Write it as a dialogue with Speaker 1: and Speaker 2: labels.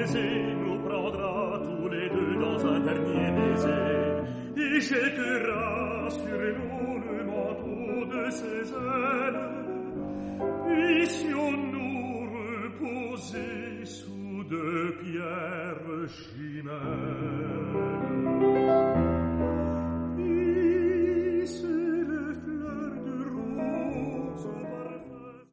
Speaker 1: baiser nous prendra tous les deux dans un dernier baiser et jettera sur nous le manteau de ses ailes. Puissions-nous reposer sous deux pierres chimères.